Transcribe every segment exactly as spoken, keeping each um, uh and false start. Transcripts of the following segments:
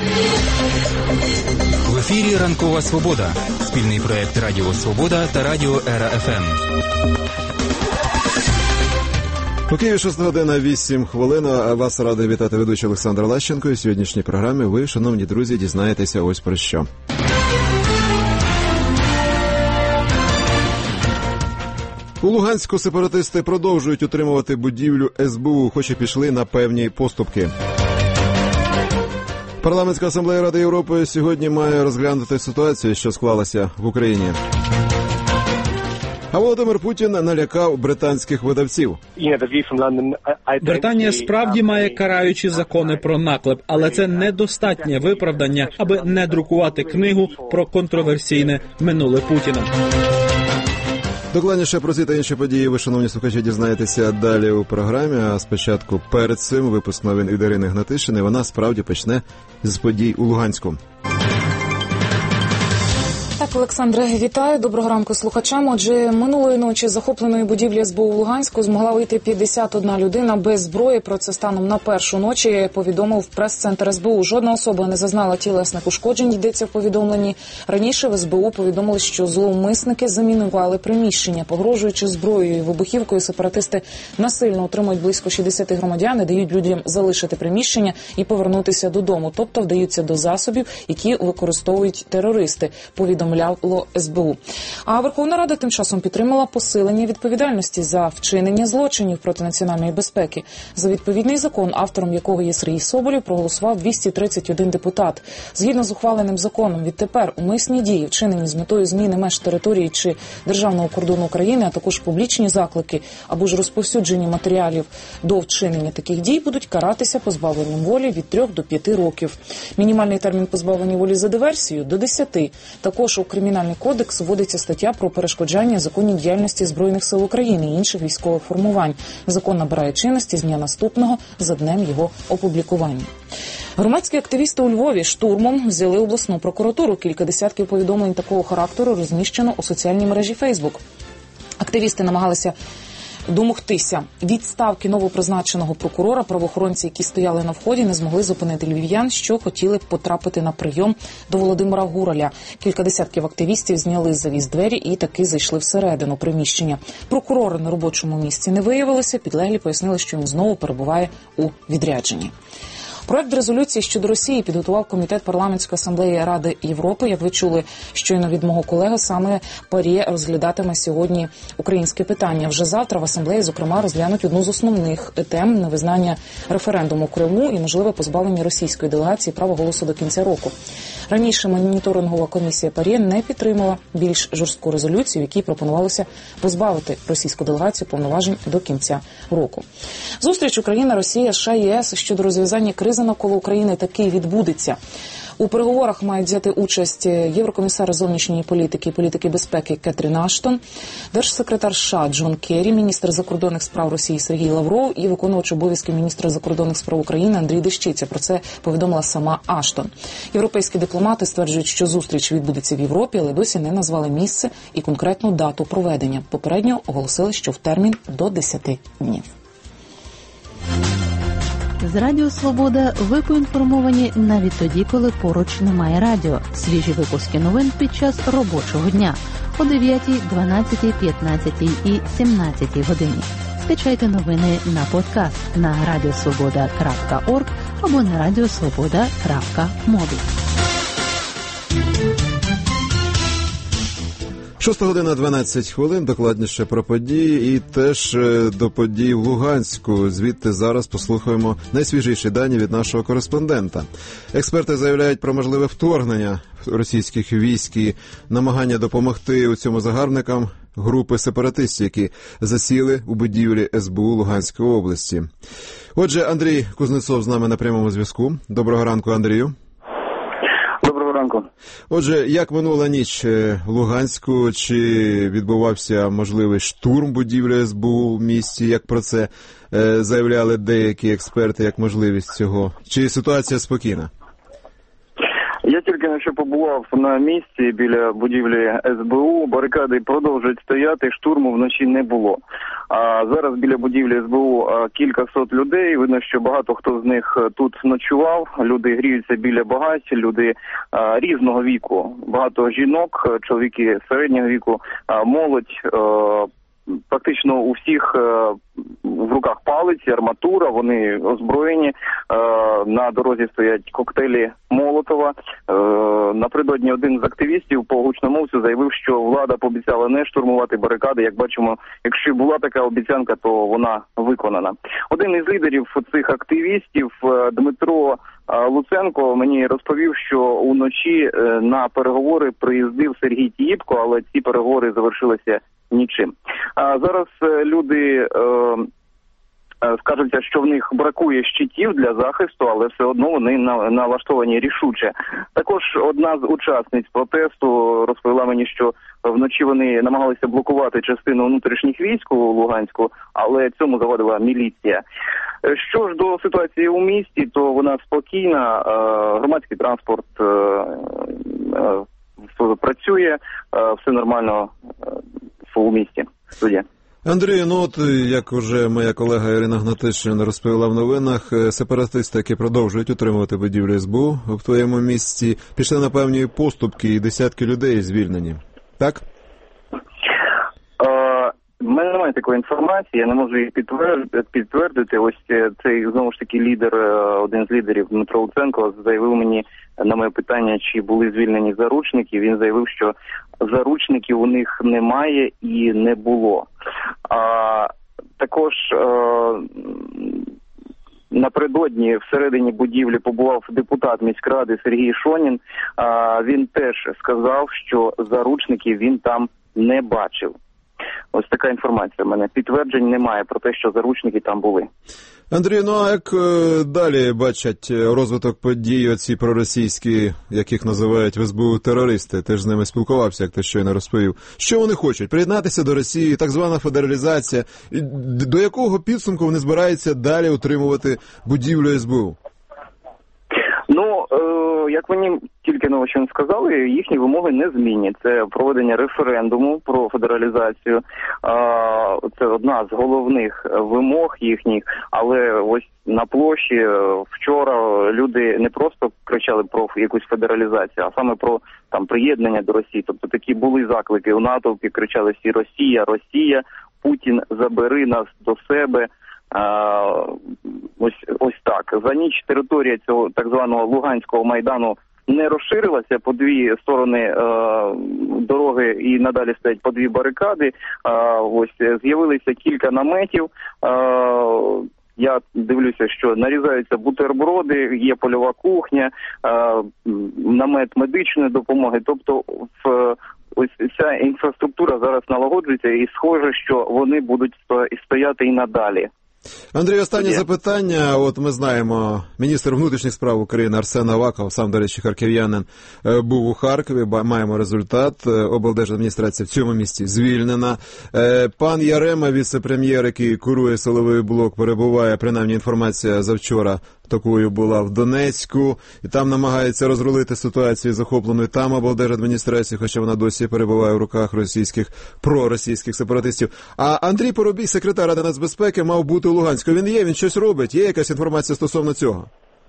В ефірі «Ранкова Свобода» – спільний проєкт Радіо Свобода та Радіо Ера-ФМ. У Києві шоста година вісім хвилин, а вас радий вітати ведучий Олександр Лащенко. І в сьогоднішній програмі ви, шановні друзі, дізнаєтеся ось про що. У Луганську сепаратисти продовжують утримувати будівлю ес бе у, хоч і пішли на певні поступки. Парламентська асамблея Ради Європи сьогодні має розглянути ситуацію, що склалася в Україні. А Володимир Путін налякав британських видавців. Британія справді має караючі закони про наклеп, але це недостатнє виправдання, аби не друкувати книгу про контроверсійне минуле Путіна. Докладніше про ці та інші події ви, шановні слухачі, дізнаєтеся далі у програмі. А спочатку перед цим випуск новин від Ірини Гнатишини. Вона справді почне з подій у Луганську. Так, Олександре, вітаю. Доброго ранку слухачам. Отже, минулої ночі з захопленої будівлі ес бе у Луганську змогла вийти п'ятдесят одна людина без зброї. Про це станом на першу ночі повідомив прес-центр ес бе у. Жодна особа не зазнала тілесних ушкоджень, йдеться в повідомленні. Раніше в ес бе у повідомили, що зловмисники замінували приміщення. Погрожуючи зброєю і вибухівкою, сепаратисти насильно утримують близько шістдесят громадян і дають людям залишити приміщення і повернутися додому. Тобто вдаються до засобів, які використовують терористи, повідомляв ес бе у. А Верховна Рада тим часом підтримала посилення відповідальності за вчинення злочинів проти національної безпеки. За відповідний закон, автором якого є Сергій Соболєв, проголосував двісті тридцять один депутат. Згідно з ухваленим законом, відтепер умисні дії, вчинені з метою зміни меж території чи державного кордону України, а також публічні заклики або ж розповсюдження матеріалів до вчинення таких дій будуть каратися позбавленням волі від трьох до п'яти років. Мінімальний термін позбавлення волі за диверсію – до десяти. Також у Кримінальний кодекс вводиться стаття про перешкоджання законній діяльності Збройних сил України і інших військових формувань. Закон набирає чинності з дня наступного за днем його опублікування. Громадські активісти у Львові штурмом взяли обласну прокуратуру. Кілька десятків повідомлень такого характеру розміщено у соціальній мережі Фейсбук. Активісти намагалися домогтися відставки новопризначеного прокурора. Правоохоронці, які стояли на вході, не змогли зупинити львів'ян, що хотіли потрапити на прийом до Володимира Гураля. Кілька десятків активістів зняли з завіс двері і таки зайшли всередину приміщення. Прокурор на робочому місці не виявилося. Підлеглі пояснили, що він знову перебуває у відрядженні. Проект резолюції щодо Росії підготував Комітет парламентської асамблеї Ради Європи. Як ви чули щойно від мого колеги, саме ПАРЄ розглядатиме сьогодні українське питання. Вже завтра в асамблеї, зокрема, розглянуть одну з основних тем – невизнання референдуму в Криму і можливе позбавлення російської делегації права голосу до кінця року. Раніше моніторингова комісія ПАРЄ не підтримала більш жорстку резолюцію, в якій пропонувалося позбавити російську делегацію повноважень до кінця року. Зустріч Україна, Росія, США, ЄС щодо розв'язання кризи навколо України таки відбудеться. У переговорах мають взяти участь єврокомісар зовнішньої політики і політики безпеки Кетрін Аштон, держсекретар США Джон Керрі, міністр закордонних справ Росії Сергій Лавров і виконувач обов'язків міністра закордонних справ України Андрій Дещиця. Про це повідомила сама Аштон. Європейські дипломати стверджують, що зустріч відбудеться в Європі, але досі не назвали місце і конкретну дату проведення. Попередньо оголосили, що в термін до десяти днів. З Радіо Свобода ви поінформовані навіть тоді, коли поруч немає радіо. Свіжі випуски новин під час робочого дня о дев'ятій, дванадцятій, п'ятнадцятій і сімнадцятій годині. Скачайте новини на подкаст на радіосвобода крапка орг або на радіосвобода крапка мобі. Шоста година дванадцять хвилин, докладніше про події і теж до подій в Луганську. Звідти зараз послухаємо найсвіжіші дані від нашого кореспондента. Експерти заявляють про можливе вторгнення російських військ і намагання допомогти у цьому загарбникам групи сепаратистів, які засіли у будівлі ес бе у Луганської області. Отже, Андрій Кузнецов з нами на прямому зв'язку. Доброго ранку, Андрію. Доброго ранку. Отже, як минула ніч в Луганську? Чи відбувався можливий штурм будівлі ес бе у в місті? Як про це е, заявляли деякі експерти, як можливість цього? Чи ситуація спокійна? Я тільки на що побував на місці біля будівлі ес бе у. Барикади продовжують стояти, штурму вночі не було. А зараз біля будівлі ес бе у кілька сот людей. Видно, що багато хто з них тут ночував. Люди гріються біля багаття, люди а, різного віку. Багато жінок, чоловіки середнього віку, а, молодь. А, Практично у всіх е, в руках палиці, арматура, вони озброєні. Е, на дорозі стоять коктейлі Молотова. Е, напередодні один з активістів по гучномовцю заявив, що влада пообіцяла не штурмувати барикади. Як бачимо, якщо і була така обіцянка, то вона виконана. Один із лідерів цих активістів, Дмитро Луценко, мені розповів, що уночі на переговори приїздив Сергій Тіїпко, але ці переговори завершилися нічим. А зараз люди е, е, скажуться, що в них бракує щитів для захисту, але все одно вони на, налаштовані рішуче. Також одна з учасниць протесту розповіла мені, що вночі вони намагалися блокувати частину внутрішніх військ у Луганську, але цьому завадила міліція. Що ж до ситуації у місті, то вона спокійна, е, громадський транспорт е, е, працює, е, все нормально е, у місті. Суддя. Андрій, ну от, як вже моя колега Ірина Гнатишин розповіла в новинах, сепаратисти, які продовжують утримувати будівлю ес бе у в твоєму місті, пішли на певні поступки і десятки людей звільнені. Так? У мене немає такої інформації, я не можу її підтвердити. Ось цей, знову ж таки, лідер, один з лідерів, Дмитро Луценко, заявив мені на моє питання, чи були звільнені заручники. Він заявив, що заручників у них немає і не було. А, також а, напередодні всередині будівлі побував депутат міськради Сергій Шонін. А, він теж сказав, що заручників він там не бачив. Ось така інформація в мене. Підтверджень немає про те, що заручники там були. Андрій, ну а як е, далі бачать розвиток подій оці проросійські, яких називають в ес бе у терористи? Ти ж з ними спілкувався, як ти щойно розповів. Що вони хочуть? Приєднатися до Росії, так звана федералізація. До якого підсумку вони збираються далі утримувати будівлю ес бе у? Ну, е, як мені тільки на що сказали, їхні вимоги не змінні. Це проведення референдуму про федералізацію. Е, це одна з головних вимог їхніх. Але ось на площі вчора люди не просто кричали про якусь федералізацію, а саме про там приєднання до Росії. Тобто такі були заклики у натовпі, кричали всі «Росія, Росія, Путін, забери нас до себе». А, ось, ось так. За ніч територія цього так званого Луганського Майдану не розширилася, по дві сторони е, дороги і надалі стоять по дві барикади. Е, ось з'явилися кілька наметів. Е, я дивлюся, що нарізаються бутерброди, є польова кухня, е, намет медичної допомоги. Тобто в ось ця інфраструктура зараз налагоджується і схоже, що вони будуть стояти і надалі. Андрій, останнє yeah. запитання. От ми знаємо, міністр внутрішніх справ України Арсен Аваков, сам, до речі, харків'янин, був у Харкові, маємо результат. Облдержадміністрація в цьому місті звільнена. Пан Ярема, віце-прем'єр, який курує силовий блок, перебуває, принаймні інформація завчора такою була в Донецьку, і там намагається розрулити ситуацію захопленої там облдержадміністрації, хоча вона досі перебуває в руках російських, проросійських сепаратистів. А Андрій Парубій, секретар Ради нацбезпеки, мав бути у Луганську. Він є, він щось робить? Є якась інформація стосовно цього?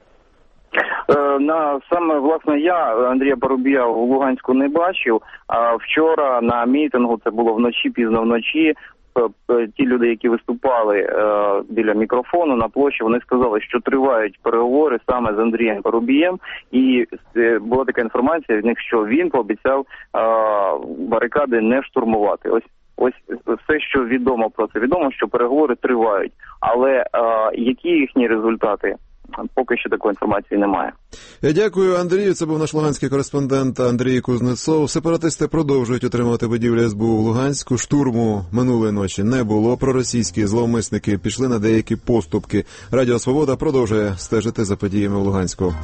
На саме, власне, я Андрія Парубія в Луганську не бачив, а вчора на мітингу, це було вночі, пізно вночі, ті люди, які виступали е, біля мікрофону на площі, вони сказали, що тривають переговори саме з Андрієм Парубієм, і е, була така інформація від них, що він пообіцяв е, барикади не штурмувати. Ось ось все, що відомо про це. Відомо, що переговори тривають, але е, які їхні результати? Поки що такої інформації немає. Я дякую, Андрію. Це був наш луганський кореспондент Андрій Кузнецов. Сепаратисти продовжують утримувати будівлю ес бе у в Луганську. Штурму минулої ночі не було. Проросійські зловмисники пішли на деякі поступки. Радіо Свобода продовжує стежити за подіями в Луганську.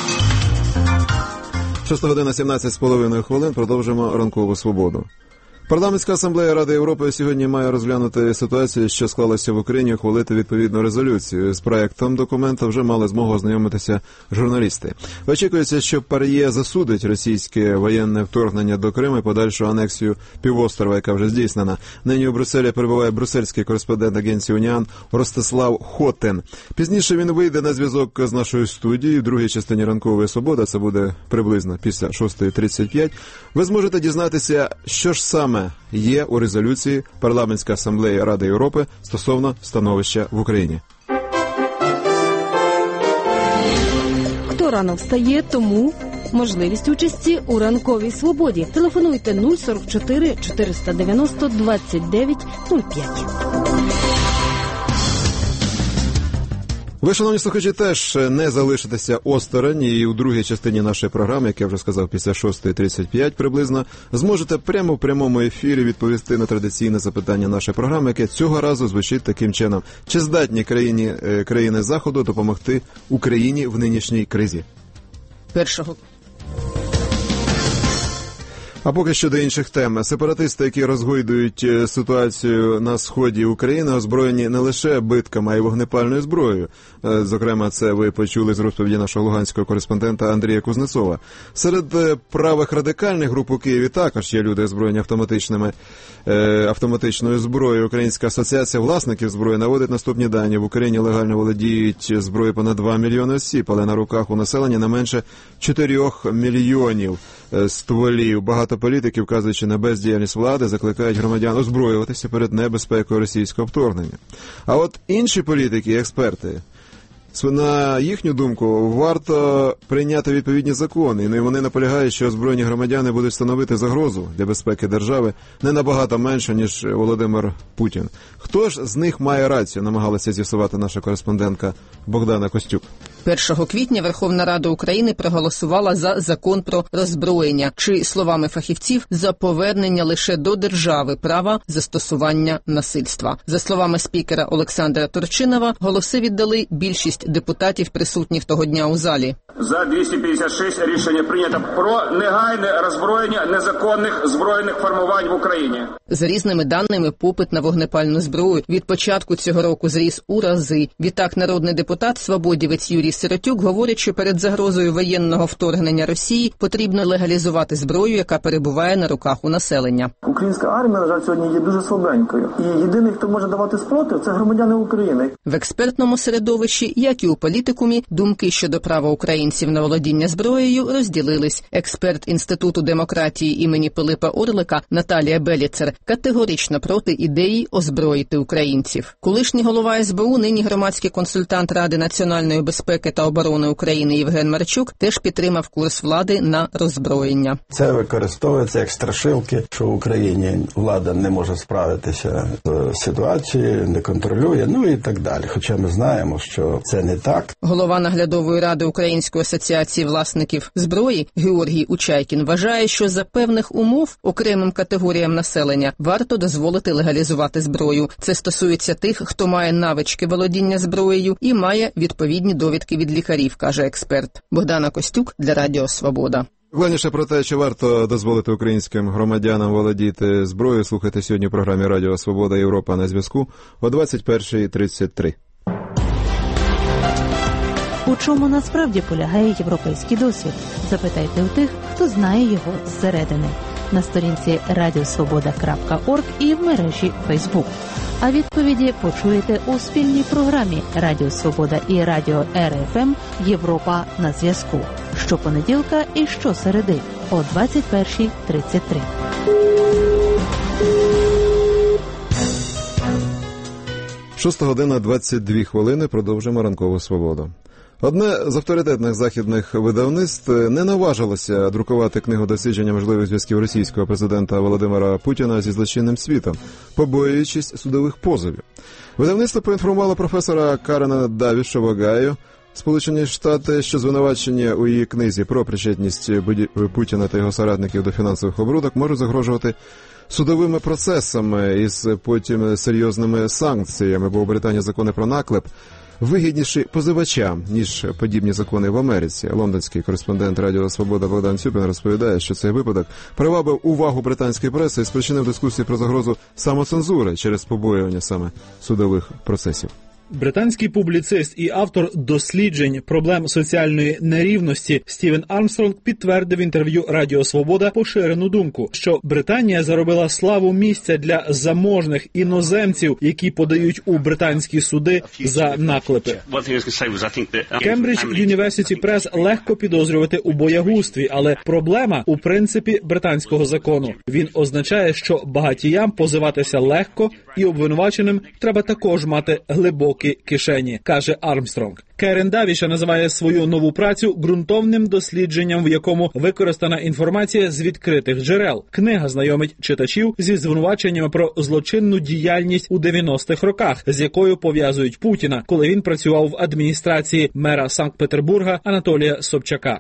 шоста година сімнадцять з половиною хвилин. Продовжимо ранкову свободу. Парламентська асамблея Ради Європи сьогодні має розглянути ситуацію, що склалася в Україні, ухвалити відповідну резолюцію. З проектом документа вже мали змогу ознайомитися журналісти. Очікується, що ПАРЄ засудить російське воєнне вторгнення до Криму і подальшу анексію півострова, яка вже здійснена. Нині у Брюсселі перебуває брюссельський кореспондент агенції «Уніан» Ростислав Хотен. Пізніше він вийде на зв'язок з нашою студією в другій частині «Ранкової свободи», це буде приблизно після шостої тридцять п'ять. Ви зможете дізнатися, що ж саме є у резолюції Парламентської асамблеї Ради Європи стосовно становища в Україні. Хто рано встає, тому можливість участі у «Ранковій свободі». Телефонуйте нуль сорок чотири чотириста дев'яносто двадцять дев'ять нуль п'ять. Ви, шановні слухачі, теж не залишитеся осторонь, і у другій частині нашої програми, як я вже сказав, після шостої тридцять п'ять приблизно, зможете прямо в прямому ефірі відповісти на традиційне запитання нашої програми, яке цього разу звучить таким чином. Чи здатні країни, країни Заходу допомогти Україні в нинішній кризі? Першого. А поки що до інших тем. Сепаратисти, які розгойдують ситуацію на сході України, озброєні не лише битками, а й вогнепальною зброєю. Зокрема, це ви почули з розповіді нашого луганського кореспондента Андрія Кузнецова. Серед правих радикальних груп у Києві також є люди, озброєні автоматичними, автоматичною зброєю. Українська асоціація власників зброї наводить наступні дані. В Україні легально володіють зброєю понад два мільйони осіб, але на руках у населення не менше чотирьох мільйонів стволів. Багато політиків, вказуючи на бездіяльність влади, закликають громадян озброюватися перед небезпекою російського вторгнення. А от інші політики і експерти, на їхню думку, варто прийняти відповідні закони, і вони наполягають, що озброєні громадяни будуть становити загрозу для безпеки держави не набагато менше, ніж Володимир Путін. Хто ж з них має рацію, намагалася з'ясувати наша кореспондентка Богдана Костюк. першого квітня Верховна Рада України проголосувала за закон про роззброєння, чи, словами фахівців, за повернення лише до держави права застосування насильства. За словами спікера Олександра Турчинова, голоси віддали більшість депутатів, присутніх того дня у залі. За двісті п'ятдесят шість рішення прийнято про негайне роззброєння незаконних збройних формувань в Україні. За різними даними, попит на вогнепальну зброю від початку цього року зріс у рази. Відтак народний депутат, свободівець Юрій Сиротюк, говорить, що перед загрозою воєнного вторгнення Росії потрібно легалізувати зброю, яка перебуває на руках у населення. Українська армія, на жаль, сьогодні є дуже слабенькою. І єдиний, хто може давати спротив, це громадяни України. В експертному середовищі, як і у політикумі, думки щодо права українців на володіння зброєю розділились. Експерт Інституту демократії імені Пилипа Орлика Наталія Беліцер категорично проти ідеї озброїти українців. Колишній голова ес бе у, нині громадський консультант Ради національної безпеки та оборони України Євген Марчук теж підтримав курс влади на роззброєння. Це використовується як страшилки, що в Україні влада не може справитися з ситуацією, не контролює, ну і так далі. Хоча ми знаємо, що це не так. Голова наглядової ради Української асоціації власників зброї Георгій Учайкін вважає, що за певних умов окремим категоріям населення варто дозволити легалізувати зброю. Це стосується тих, хто має навички володіння зброєю і має відповідні довідки від лікарів, каже експерт. Богдана Костюк для Радіо Свобода. Докладніше про те, чи варто дозволити українським громадянам володіти зброєю, слухайте сьогодні в програмі Радіо Свобода Європа на зв'язку о двадцять перша тридцять три. У чому насправді полягає європейський досвід? Запитайте у тих, хто знає його зсередини. На сторінці радіосвобода крапка орг і в мережі Фейсбук. А відповіді почуєте у спільній програмі Радіо Свобода і Радіо ер еф ем «Європа на зв'язку». Щопонеділка і щосереди о двадцять перша тридцять три. Шоста година двадцять дві хвилини. Продовжимо ранкову свободу. Одне з авторитетних західних видавництв не наважилося друкувати книгу дослідження можливих зв'язків російського президента Володимира Путіна зі злочинним світом, побоюючись судових позовів. Видавництво поінформувало професора Карена Давіша-Вагаю, Сполучені Штати, що звинувачення у її книзі про причетність Путіна та його соратників до фінансових оборудок може загрожувати судовими процесами із потім серйозними санкціями, бо у Британії закони про наклеп вигідніші позивачам, ніж подібні закони в Америці. Лондонський кореспондент Радіо Свобода Богдан Цюпін розповідає, що цей випадок привабив увагу британської преси і спричинив дискусії про загрозу самоцензури через побоювання саме судових процесів. Британський публіцист і автор досліджень проблем соціальної нерівності Стівен Армстронг підтвердив в інтерв'ю Радіо Свобода поширену думку, що Британія заробила славу місця для заможних іноземців, які подають у британські суди за наклепи. Кембридж Юніверсіті Прес легко підозрювати у боягузтві, але проблема у принципі британського закону. Він означає, що багатіям позиватися легко і обвинуваченим треба також мати глибокі кишені, каже Армстронг. Керен Давіша називає свою нову працю ґрунтовним дослідженням, в якому використана інформація з відкритих джерел. Книга знайомить читачів зі звинуваченнями про злочинну діяльність у дев'яностих роках, з якою пов'язують Путіна, коли він працював в адміністрації мера Санкт-Петербурга Анатолія Собчака.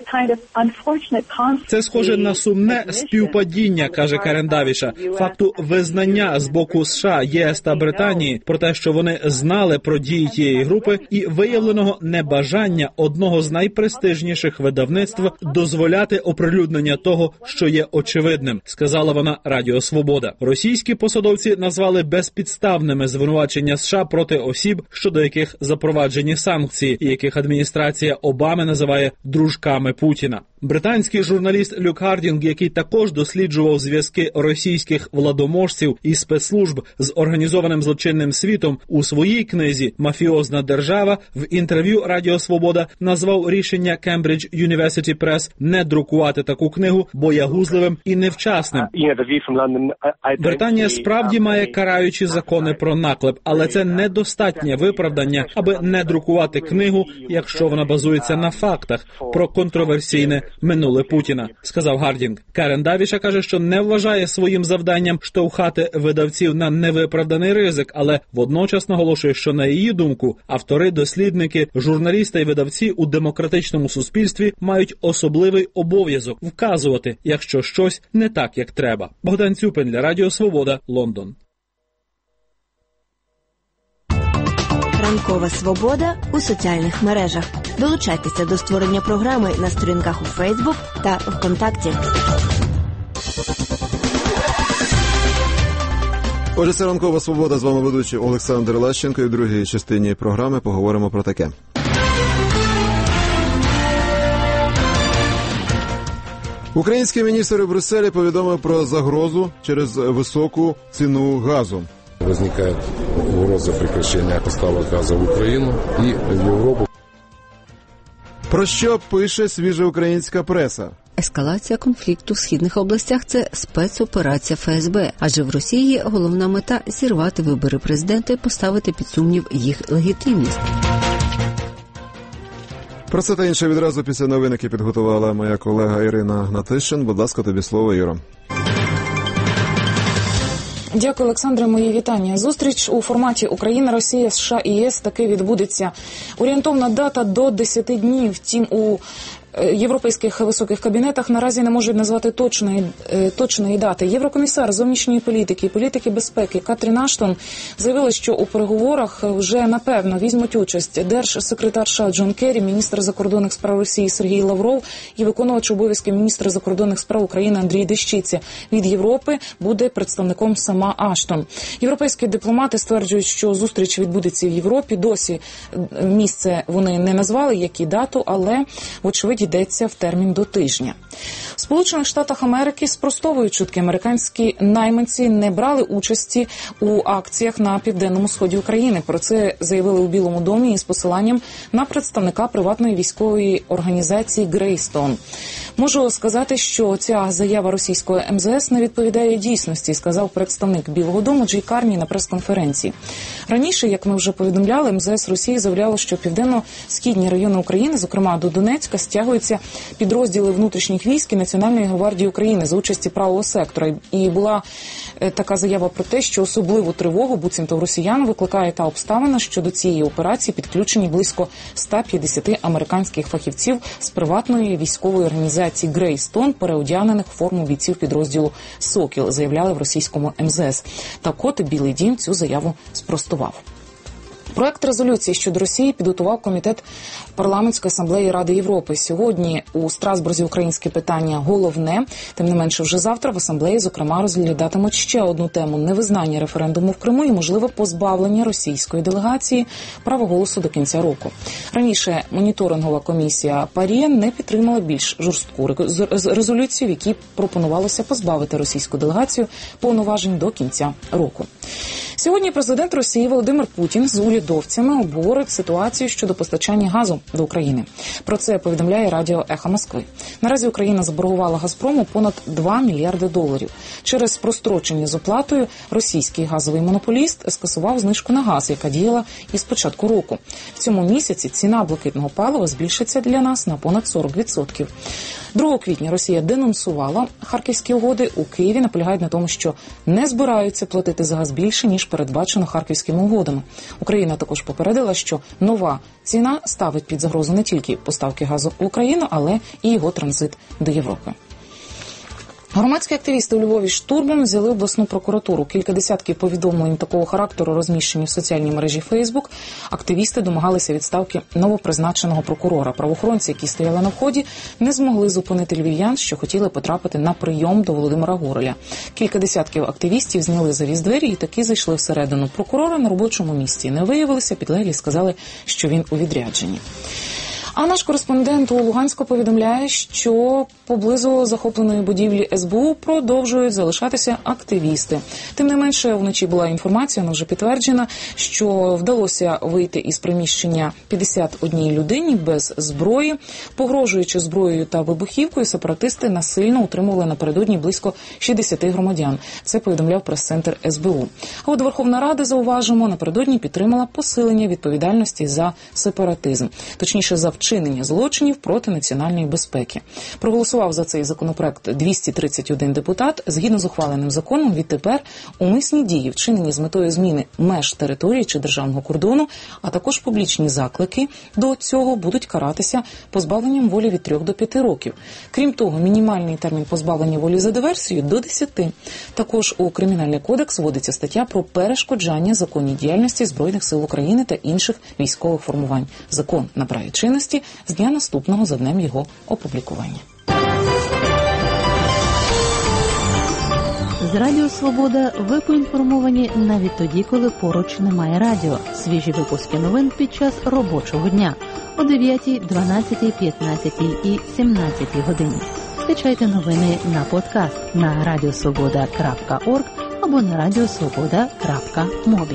Це схоже на сумне співпадіння, каже Керен Давіша, факту визнання з боку США, ЄС та Британії про те, що вони знали про дії тієї групи, і виявленого небажання одного з найпрестижніших видавництв дозволяти оприлюднення того, що є очевидним, сказала вона Радіо Свобода. Російські посадовці назвали безпідставними звинувачення США проти осіб, щодо яких запроваджені санкції, і яких адміністрація Обами називає дружками Путіна. Британський журналіст Люк Хардінг, який також досліджував зв'язки російських владоможців і спецслужб з організованим злочинним світом, у своїй книзі «Мафіозна держава» в інтерв'ю Радіо Свобода назвав рішення Кембридж Юніверсіті Прес не друкувати таку книгу боягузливим і невчасним. Британія справді має караючі закони про наклеп, але це недостатнє виправдання, аби не друкувати книгу, якщо вона базується на фактах про контроверсійне минуле Путіна, сказав Гардінг. Керен Давіша каже, що не вважає своїм завданням штовхати видавців на невиправданий ризик, але водночас наголошує, що на її думку автори, дослідники, журналісти і видавці у демократичному суспільстві мають особливий обов'язок вказувати, якщо щось не так, як треба. Богдан Цюпин для Радіо Свобода, Лондон. Ранкова свобода у соціальних мережах. Долучайтеся до створення програми на сторінках у Фейсбук та ВКонтакті. Отже, це «Ранкова свобода», з вами ведучий Олександр Лащенко, і в другій частині програми поговоримо про таке. Український міністр у Брюсселі повідомив про загрозу через високу ціну газу. Возникает угроза прекращения поставок газа в Украину и в Европу. Про що пише свіжа українська преса? Ескалація конфлікту в східних областях – це спецоперація Ф С Б, адже в Росії головна мета – зірвати вибори президента і поставити під сумнів їх легітимність. Про це та інше відразу після новин, які підготувала моя колега Ірина Гнатишин. Будь ласка, тобі слово, Іро. Дякую, Олександре. Мої вітання. Зустріч у форматі Україна, Росія, США і ЄС таки відбудеться. Орієнтовна дата до десяти днів. Втім, у європейських високих кабінетах наразі не можуть назвати точної, точної дати. Єврокомісар зовнішньої політики і політики безпеки Катрін Аштон заявила, що у переговорах вже напевно візьмуть участь держсекретар США Джон Керрі, міністр закордонних справ Росії Сергій Лавров і виконувач обов'язків міністра закордонних справ України Андрій Дещиці. Від Європи буде представником сама Аштон. Європейські дипломати стверджують, що зустріч відбудеться в Європі. Досі місце вони не назвали, як і дату, але, вочевидь, йдеться в термін до тижня. В Сполучених Штатах Америки спростовують чутки. Американські найманці не брали участі у акціях на південному сході України. Про це заявили у Білому домі із посиланням на представника приватної військової організації Грейстон. Можу сказати, що ця заява російського Ем Зе Ес не відповідає дійсності, сказав представник Білого дому Джей Карні на прес-конференції. Раніше, як ми вже повідомляли, Ем Зе Ес Росії заявляло, що південно-східні райони України, зокрема до Донецька, стягуються підрозділи внутрішніх військ і Національної гвардії України за участі правого сектора. І була така заява про те, що особливу тривогу буцімто в росіян викликає та обставина, що до цієї операції підключені близько ста п'ятдесят американських фахівців з приватної військової організації Грейстон, переодягнених в форму бійців підрозділу «Сокіл», заявляли в російському Ем Зе Ес. Так от Білий дім цю заяву спростував. Проект резолюції щодо Росії підготував Комітет парламентської асамблеї Ради Європи. Сьогодні у Страсбурзі українське питання головне. Тим не менше, вже завтра в асамблеї, зокрема, розглядатимуть ще одну тему – невизнання референдуму в Криму і, можливо, позбавлення російської делегації права голосу до кінця року. Раніше моніторингова комісія ПАРЄ не підтримала більш жорстку резолюцію, в якій пропонувалося позбавити російську делегацію повноважень до кінця року. Сьогодні президент Росії Володимир Путін з урядовцями обговорить ситуацію щодо постачання газу до України. Про це повідомляє радіо «Ехо Москви». Наразі Україна заборгувала «Газпрому» понад два мільярди доларів. Через прострочення з оплатою російський газовий монополіст скасував знижку на газ, яка діяла із початку року. В цьому місяці ціна блакитного палива збільшиться для нас на понад сорок відсотків. другого квітня Росія денонсувала харківські угоди. У Києві наполягають на тому, що не збираються платити за газ більше, ніж передбачено харківськими угодами. Україна також попередила, що нова ціна ставить під загрозу не тільки поставки газу в Україну, але і його транзит до Європи. Громадські активісти у Львові штурмом взяли обласну прокуратуру. Кілька десятків повідомлень такого характеру розміщені в соціальній мережі Фейсбук. Активісти домагалися відставки новопризначеного прокурора. Правоохоронці, які стояли на вході, не змогли зупинити львів'ян, що хотіли потрапити на прийом до Володимира Гореля. Кілька десятків активістів зняли завіс двері і таки зайшли всередину. Прокурора на робочому місці не виявилися, підлеглі сказали, що він у відрядженні. А наш кореспондент у Луганську повідомляє, що поблизу захопленої будівлі ес бе у продовжують залишатися активісти. Тим не менше, вночі була інформація, вона вже підтверджена, що вдалося вийти із приміщення п'ятдесят одній людині без зброї. Погрожуючи зброєю та вибухівкою, сепаратисти насильно утримували напередодні близько шістдесят громадян. Це повідомляв прес-центр ес бе у. А от Верховна Рада, зауважимо, напередодні підтримала посилення відповідальності за сепаратизм. Точніше, за вчинення злочинів проти національної безпеки. Проголосував за цей законопроект двісті тридцять один депутат. Згідно з ухваленим законом, відтепер умисні дії, вчинені з метою зміни меж території чи державного кордону, а також публічні заклики до цього будуть каратися позбавленням волі від трьох до п'яти років. Крім того, мінімальний термін позбавлення волі за диверсію до десяти. Також у Кримінальний кодекс вводиться стаття про перешкоджання законній діяльності Збройних сил України та інших військових формувань. Закон набирає чинності з дня наступного за днем його опублікування. З Радіо Свобода ви поінформовані навіть тоді, коли поруч немає радіо. Свіжі випуски новин під час робочого дня о дев'ятій, дванадцятій, п'ятнадцятій і сімнадцятій годині. Скачайте новини на подкаст на радіосвобода крапка орг або на радіосвобода крапка мобі.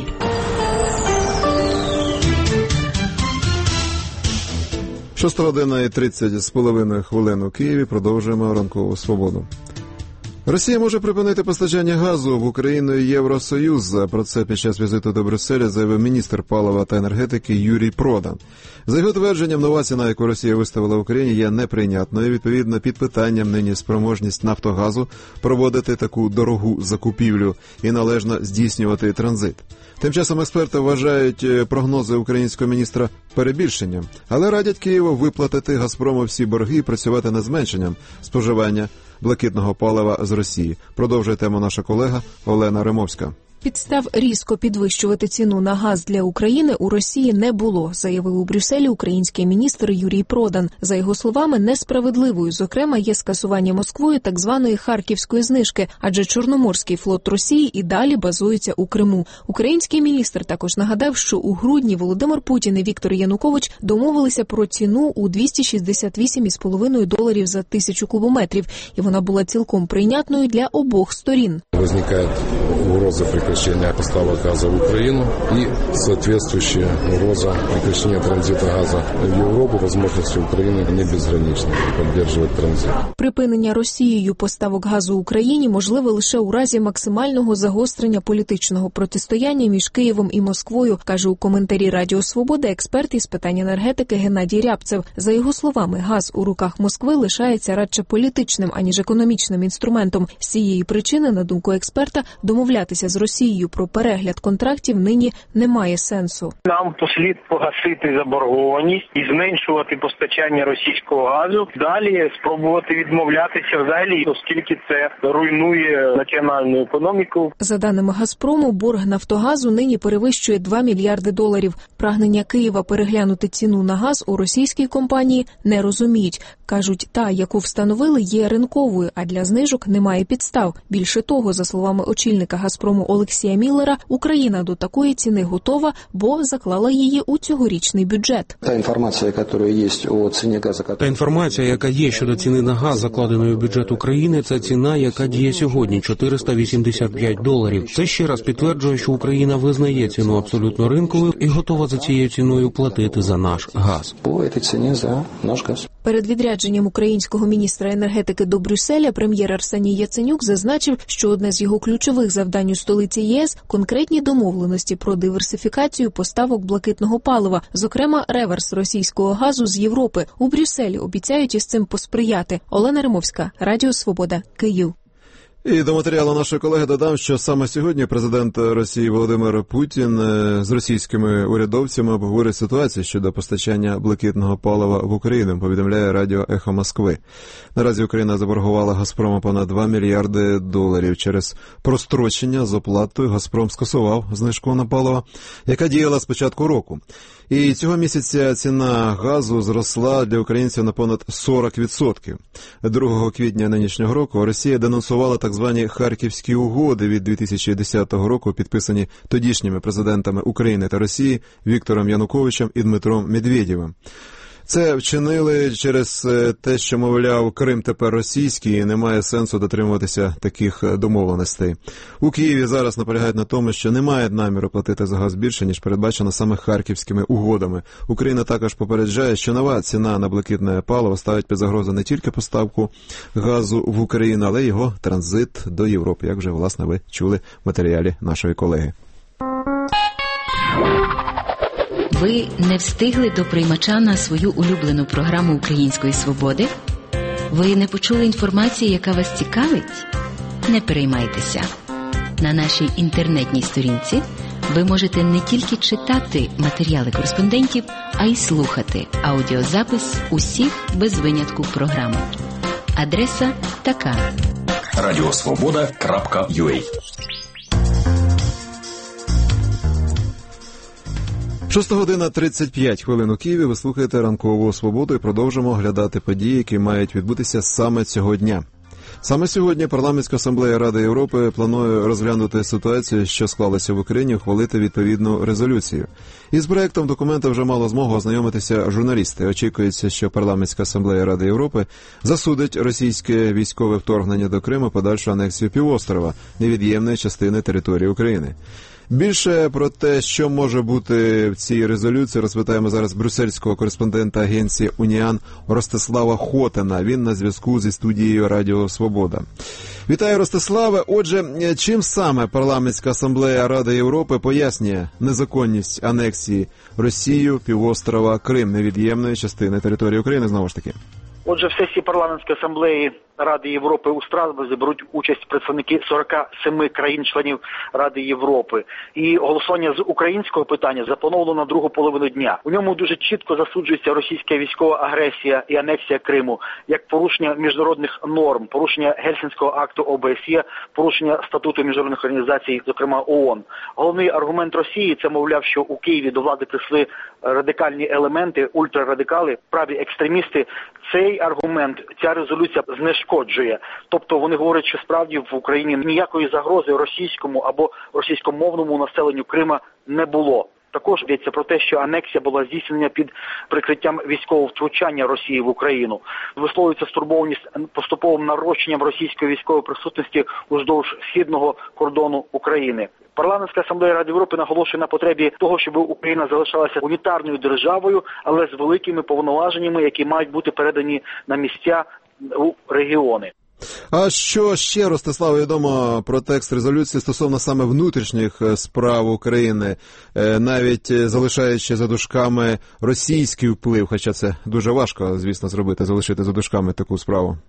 шоста година і тридцять з половиною хвилин у Києві. Продовжуємо ранкову свободу. Росія може припинити постачання газу в Україну і Євросоюз. Про це під час візиту до Брюсселя заявив міністр палива та енергетики Юрій Продан. За його твердженням, нова ціна, яку Росія виставила в Україні, є неприйнятною. Відповідно, під питанням нині спроможність Нафтогазу проводити таку дорогу закупівлю і належно здійснювати транзит. Тим часом експерти вважають прогнози українського міністра перебільшенням, але радять Києву виплатити «Газпрому» всі борги і працювати над зменшенням споживання блакитного палива з Росії. Продовжує тему наша колега Олена Римовська. Підстав різко підвищувати ціну на газ для України у Росії не було, заявив у Брюсселі український міністр Юрій Продан. За його словами, несправедливою, зокрема, є скасування Москвою так званої харківської знижки, адже Чорноморський флот Росії і далі базується у Криму. Український міністр також нагадав, що у грудні Володимир Путін і Віктор Янукович домовилися про ціну у двісті шістдесят вісім цілих п'ять десятих доларів за тисячу кубометрів, і вона була цілком прийнятною для обох сторін. Возникає угроза прекращения поставок газа в Украину и соответствующая угроза прекращения транзита газа в Европу, возможности Украины не безграничны поддерживать транзит. Припинення Росією поставок газу Україні можливе лише у разі максимального загострення політичного протистояння між Києвом і Москвою, каже у коментарі Радіо Свобода експерт із питань енергетики Геннадій Рябцев. За його словами, газ у руках Москви лишається радше політичним, аніж економічним інструментом. З цієї причини, на думку експерта, домовлятися з Росією Росією про перегляд контрактів нині немає сенсу. Нам послід погасити заборгованість і зменшувати постачання російського газу. Далі спробувати відмовлятися взагалі, оскільки це руйнує національну економіку. За даними Газпрому, борг Нафтогазу нині перевищує два мільярди доларів. Прагнення Києва переглянути ціну на газ у російській компанії не розуміють. Кажуть, та, яку встановили, є ринковою, а для знижок немає підстав. Більше того, за словами очільника Газпрому Олексія Міллера, Україна до такої ціни готова, бо заклала її у цьогорічний бюджет. Та інформація, яка є у ціні газу, та інформація, яка є щодо ціни на газ, закладеної в бюджет України, це ціна, яка діє сьогодні – чотириста вісімдесят п'ять доларів. Це ще раз підтверджує, що Україна визнає ціну абсолютно ринковою і готова за цією ціною платити за наш газ. По цій ціні за наш газ. Перед відрядженням українського міністра енергетики до Брюсселя прем'єр Арсеній Яценюк зазначив, що одне з його ключових завдань у столиці ЄС – конкретні домовленості про диверсифікацію поставок блакитного палива, зокрема реверс російського газу з Європи. У Брюсселі обіцяють із цим посприяти. Олена Римовська, Радіо Свобода, Київ. І до матеріалу нашої колеги додам, що саме сьогодні президент Росії Володимир Путін з російськими урядовцями обговорить ситуацію щодо постачання блакитного палива в Україну, повідомляє радіо «Ехо Москви». Наразі Україна заборгувала «Газпрому» понад два мільярди доларів. Через прострочення з оплатою «Газпром» скасував знижку на паливо, яка діяла з початку року. І цього місяця ціна газу зросла для українців на понад сорок відсотків. другого квітня нинішнього року Росія денонсувала так звані Харківські угоди від дві тисячі десятого року, підписані тодішніми президентами України та Росії Віктором Януковичем і Дмитром Медведєвим. Це вчинили через те, що, мовляв, Крим тепер російський і немає сенсу дотримуватися таких домовленостей. У Києві зараз наполягають на тому, що немає наміру платити за газ більше, ніж передбачено саме Харківськими угодами. Україна також попереджає, що нова ціна на блакитне паливо ставить під загрозу не тільки поставку газу в Україну, але й його транзит до Європи, як вже, власне, ви чули в матеріалі нашої колеги. Ви не встигли до приймача на свою улюблену програму Української свободи? Ви не почули інформації, яка вас цікавить? Не переймайтеся. На нашій інтернетній сторінці ви можете не тільки читати матеріали кореспондентів, а й слухати аудіозапис усіх без винятку програм. Адреса така: радіосвобода крапка ю а. шоста година тридцять п'ять хвилин у Києві. Ви слухаєте «Ранкову свободу» і продовжимо оглядати події, які мають відбутися саме цього дня. Саме сьогодні Парламентська асамблея Ради Європи планує розглянути ситуацію, що склалася в Україні, ухвалити відповідну резолюцію. Із проектом документа вже мало змогу ознайомитися журналісти. Очікується, що Парламентська асамблея Ради Європи засудить російське військове вторгнення до Криму, подальшу анексію півострова, невід'ємної частини території України. Більше про те, що може бути в цій резолюції, розпитаємо зараз брюссельського кореспондента агенції «Уніан» Ростислава Хотена. Він на зв'язку зі студією «Радіо Свобода». Вітаю, Ростиславе. Отже, чим саме Парламентська асамблея Ради Європи пояснює незаконність анексії Росією півострова Крим, невід'ємної частини території України, знову ж таки? Отже, в сесії Парламентської асамблеї Ради Європи у Страсбурзі беруть участь представники сорока семи країн-членів Ради Європи. І голосування з українського питання заплановано на другу половину дня. У ньому дуже чітко засуджується російська військова агресія і анексія Криму як порушення міжнародних норм, порушення Гельсінського акту О Б С Є, порушення статуту міжнародних організацій, зокрема О О Н. Головний аргумент Росії – це, мовляв, що у Києві до влади прийшли радикальні елементи, ультрарадикали, праві екстремісти. Цей аргумент, ця резолюція знешкоджує. Тобто вони говорять, що справді в Україні ніякої загрози російському або російськомовному населенню Крима не було. Також йдеться про те, що анексія була здійснена під прикриттям військового втручання Росії в Україну. Висловлюється стурбованість поступовим нарощенням російської військової присутності уздовж східного кордону України. Парламентська асамблея Ради Європи наголошує на потребі того, щоб Україна залишалася унітарною державою, але з великими повноваженнями, які мають бути передані на місця у регіони. А що ще, Ростиславе, відомо про текст резолюції стосовно саме внутрішніх справ України, навіть залишаючи за дужками російський вплив, хоча це дуже важко, звісно, зробити, залишити за дужками таку справу? В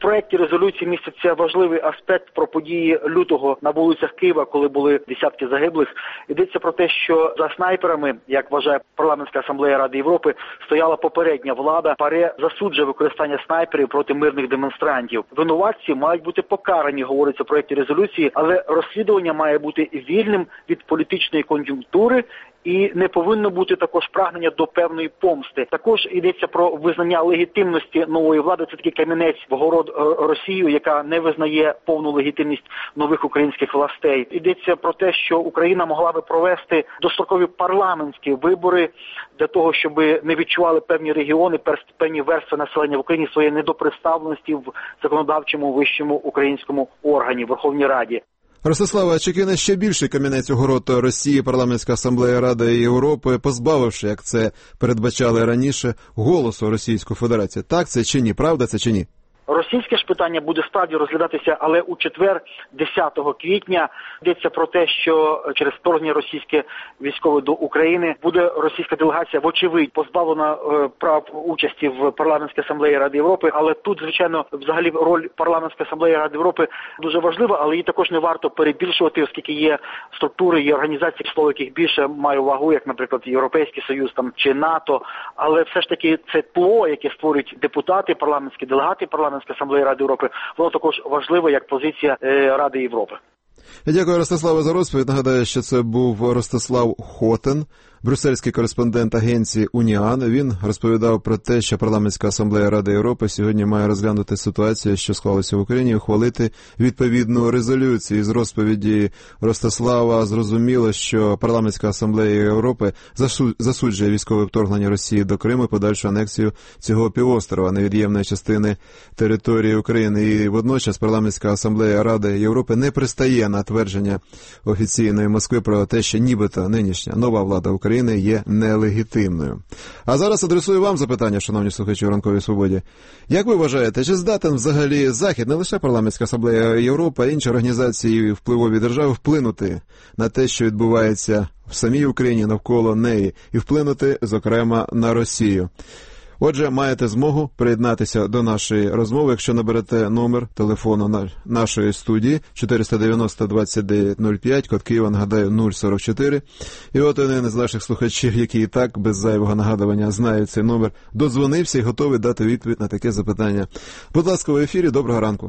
проєкті резолюції міститься важливий аспект про події лютого на вулицях Києва, коли були десятки загиблих. Йдеться про те, що за снайперами, як вважає Парламентська асамблея Ради Європи, стояла попередня влада. ПАРЄ засуджує використання снайперів проти мирних демонстрантів. Винуватці мають бути покарані, говориться в проєкті резолюції, але розслідування має бути вільним від політичної кон'юнктури і не повинно бути також прагнення до певної помсти. Також йдеться про визнання легітимності нової влади. Це такий камінець в огород Росію, яка не визнає повну легітимність нових українських властей. Йдеться про те, що Україна могла би провести дострокові парламентські вибори для того, щоб не відчували певні регіони, певні верстви населення в Україні своєї недопредставленості в законодавчому вищому українському органі, Верховній Раді. Ростислава, чи кине ще більший камінець у город Росії Парламентська асамблея Ради Європи, позбавивши, як це передбачали раніше, голосу Російської Федерації? Так це чи ні? Правда це чи ні? Російське ж питання буде справді розглядатися, але у четвер, десятого квітня, йдеться про те, що через вторгнення російське військове до України буде російська делегація, вочевидь, позбавлена е, прав участі в Парламентській асамблеї Ради Європи. Але тут, звичайно, взагалі роль Парламентської асамблеї Ради Європи дуже важлива, але її також не варто перебільшувати, оскільки є структури, є організації, слово яких більше має вагу, як, наприклад, Європейський Союз там чи НАТО. Але все ж таки це тло, яке створюють депутати, парламентські делегати парламентської асамблеї Ради Європи, воно також важливо як позиція е, Ради Європи. Дякую, Ростиславе, за розповідь. Нагадаю, що це був Ростислав Хотен, брюссельський кореспондент агенції «Уніан». Він розповідав про те, що Парламентська асамблея Ради Європи сьогодні має розглянути ситуацію, що склалася в Україні, і ухвалити відповідну резолюцію. З розповіді Ростислава зрозуміло, що Парламентська асамблея Європи засуджує військове вторгнення Росії до Криму і подальшу анексію цього півострова, невід'ємної частини території України. І водночас Парламентська асамблея Ради Європи не пристає на твердження офіційної Москви про те, що нібито нинішня нова влада України є нелегітимною. А зараз адресую вам запитання, шановні слухачі у «Ранковій свободі». Як ви вважаєте, чи здатен взагалі Захід, не лише Парламентська асамблея Європи, а інші організації впливові держави вплинути на те, що відбувається в самій Україні навколо неї, і вплинути, зокрема, на Росію? Отже, маєте змогу приєднатися до нашої розмови, якщо наберете номер телефону нашої студії чотириста дев'яносто двадцять дев'ять нуль п'ять, код Києва, нагадаю, нуль сорок чотири. І от один із наших слухачів, який і так, без зайвого нагадування, знає цей номер, додзвонився і готовий дати відповідь на таке запитання. Будь ласка, в ефірі, доброго ранку.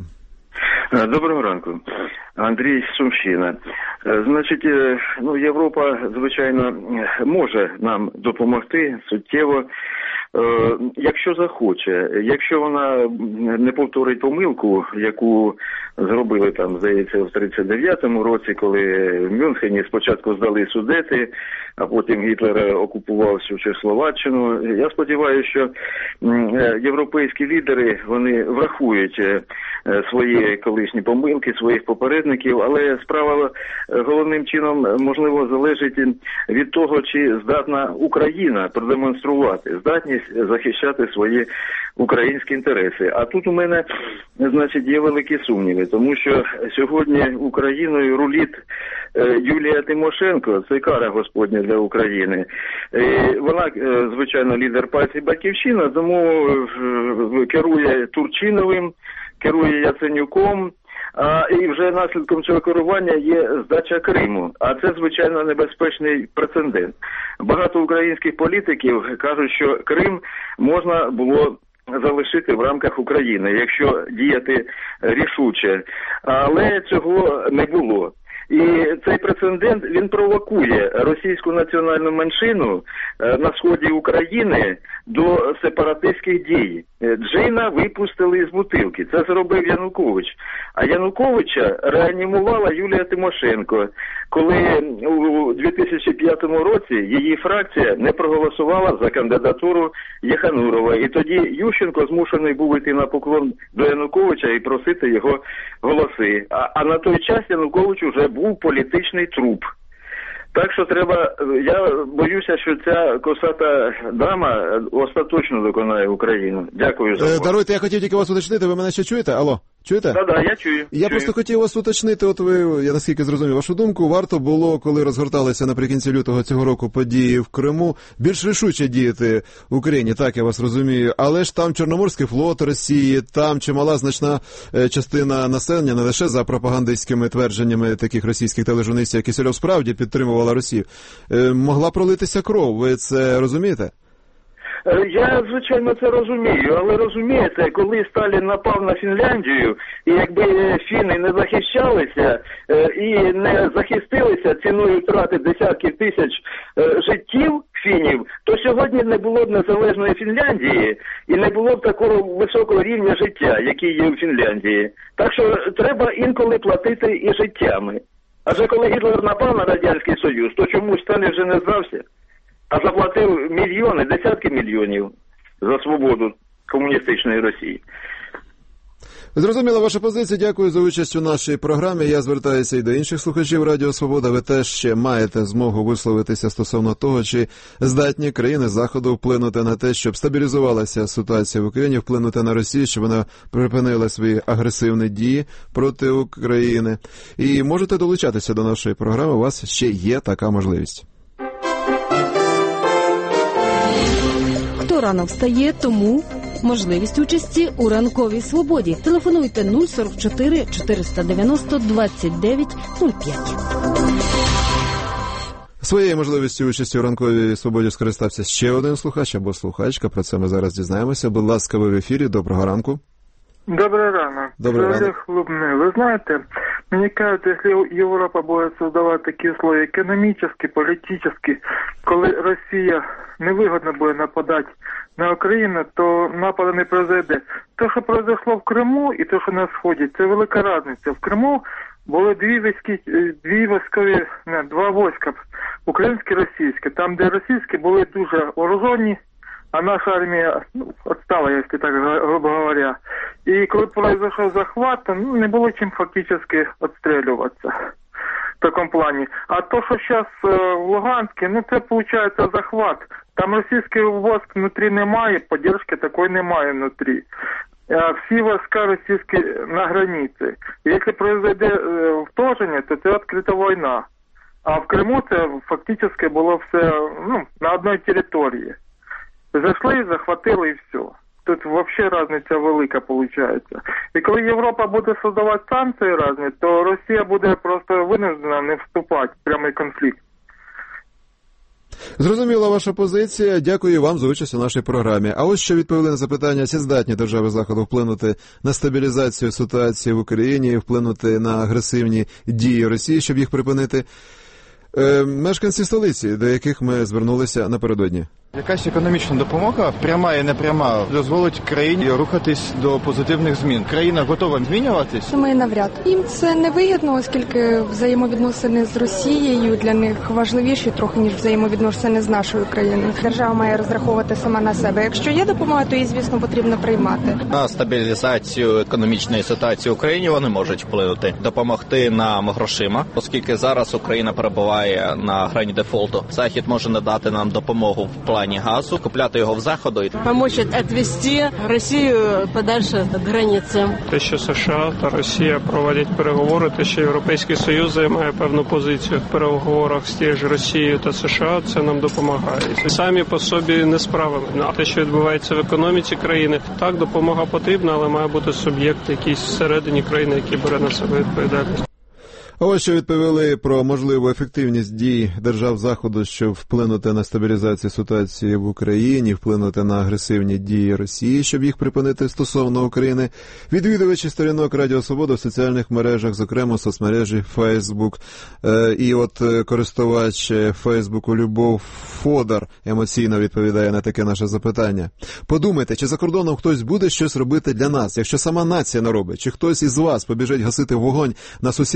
Доброго ранку. Андрій Сумщина. Значить, ну, Європа, звичайно, може нам допомогти суттєво, якщо захоче. Якщо вона не повторить помилку, яку зробили там, здається, в тридцять дев'ятому році, коли в Мюнхені спочатку здали Судети, а потім Гітлер окупував всю Чехословаччину. Я сподіваюся, що європейські лідери, вони врахують свої колишні помилки, своїх попередників, але справа головним чином, можливо, залежить від того, чи здатна Україна продемонструвати здатність захищати свої українські інтереси. А тут у мене, значить, є великі сумніви, тому що сьогодні Україною рулить Юлія Тимошенко, це кара Господня для України. Вона, звичайно, лідер партії «Батьківщина», тому керує Турчиновим, керує Яценюком, а, і вже наслідком цього керування є здача Криму. А це, звичайно, небезпечний прецедент. Багато українських політиків кажуть, що Крим можна було залишити в рамках України, якщо діяти рішуче. Але цього не було. І цей прецедент, він провокує російську національну меншину на сході України до сепаратистських дій. Джина випустили з бутилки. Це зробив Янукович. А Януковича реанімувала Юлія Тимошенко, коли у дві тисячі п'ятому році її фракція не проголосувала за кандидатуру Єханурова. І тоді Ющенко змушений був йти на поклон до Януковича і просити його голоси. А, а на той час Янукович уже був політичний труп. Так що треба, я боюся, що ця косата дама остаточно доконає Україну. Дякую за увагу. Даруйте, я хотів тільки вас уточнити, ви мене ще чуєте? Алло? Чуєте? Так, да, да, я чую. Я чую. просто хотів вас уточнити, от ви, я наскільки зрозумів вашу думку, варто було, коли розгорталися наприкінці лютого цього року події в Криму, більш рішуче діяти в Україні, так, я вас розумію, але ж там Чорноморський флот Росії, там чимала значна частина населення, не лише за пропагандистськими твердженнями таких російських тележурналістів, як Кисельов, справді підтримувала Росію, могла пролитися кров, ви це розумієте? Я, звичайно, це розумію, але розумієте, коли Сталін напав на Фінляндію, і якби фіни не захищалися і не захистилися ціною втрати десятків тисяч життів фінів, то сьогодні не було б незалежної Фінляндії і не було б такого високого рівня життя, який є у Фінляндії. Так що треба інколи платити і життями. Адже коли Гітлер напав на Радянський Союз, то чомусь Сталін вже не здався, а заплатив мільйони, десятки мільйонів за свободу комуністичної Росії. Зрозуміла ваша позиція. Дякую за участь у нашій програмі. Я звертаюся і до інших слухачів Радіо Свобода. Ви теж ще маєте змогу висловитися стосовно того, чи здатні країни Заходу вплинути на те, щоб стабілізувалася ситуація в Україні, вплинути на Росію, щоб вона припинила свої агресивні дії проти України. І можете долучатися до нашої програми, у вас ще є така можливість. Хто рано встає, тому можливість участі у ранковій свободі. Телефонуйте нуль сорок чотири чотириста дев'яносто двадцять дев'ять нуль п'ять. Своєю можливістю участі у ранковій свободі скористався ще один слухач або слухачка. Про це ми зараз дізнаємося. Будь ласка, ви в ефірі. Доброго ранку. Добрый ранок. Добрый ранок. Олег Лубный. Вы знаете, мне кажется, если Европа будет создавать такие условия экономически, политически, коли Росія невигодно буде нападати на Україну, то нападу не произойде. Те, що произошло в Криму і те, що на Сході, це велика різниця. В Криму були дві військові, дві військові, не, два війська, українське і російське. Там, де російські були дуже вооружені, а наша армія, ну, отстала, если так грубо говоря. И когда произошел захват, ну, не было чем фактически отстреливаться в таком плане. А то, что сейчас э, в Луганске, ну, это получается захват. Там российский войск внутри немає, поддержки такой немає внутри. А всі войска російські на границі. Если произойде э, вторження, то це відкрита війна. А в Криму це фактически було все, ну, на одній території. Зайшли, захватили і все. Тут вообще різниця велика виходить. І коли Європа буде створювати санкції різні, то Росія буде просто винуждена не вступати в прямий конфлікт. Зрозуміла ваша позиція. Дякую вам за участь у нашій програмі. А ось що відповіли на запитання, чи здатні держави Заходу вплинути на стабілізацію ситуації в Україні, вплинути на агресивні дії Росії, щоб їх припинити. Е, мешканці столиці, до яких ми звернулися напередодні. Якась економічна допомога, пряма і непряма, дозволить країні рухатись до позитивних змін. Країна готова змінюватись? Думаю, навряд. Їм це не вигідно, оскільки взаємовідносини з Росією для них важливіші трохи, ніж взаємовідносини з нашою країною. Держава має розраховувати сама на себе. Якщо є допомога, то її, звісно, потрібно приймати. На стабілізацію економічної ситуації в Україні вони можуть вплинути. Допомогти нам грошима, оскільки зараз Україна перебуває на грані дефолту. Захід може надати нам допомогу в плані газу, купляти його в Заходу. Помочь відвести Росію подальше від границі. Те, що США та Росія проводять переговори, те, що Європейський Союз займає певну позицію в переговорах з тією ж Росією та США, це нам допомагає. Самі по собі не справимо. А те, що відбувається в економіці країни, так, допомога потрібна, але має бути суб'єкт якийсь всередині країни, який бере на себе відповідальність. А ось що відповіли про можливу ефективність дій держав Заходу, щоб вплинути на стабілізацію ситуації в Україні, вплинути на агресивні дії Росії, щоб їх припинити стосовно України. Відвідувачі сторінок Радіо Свобода в соціальних мережах, зокрема в соцмережі Facebook. І от користувач Фейсбуку Любов Фодар емоційно відповідає на таке наше запитання. Подумайте, чи за кордоном хтось буде щось робити для нас, якщо сама нація не робить, чи хтось із вас побіжить гасити вогонь на сусідовій хаті,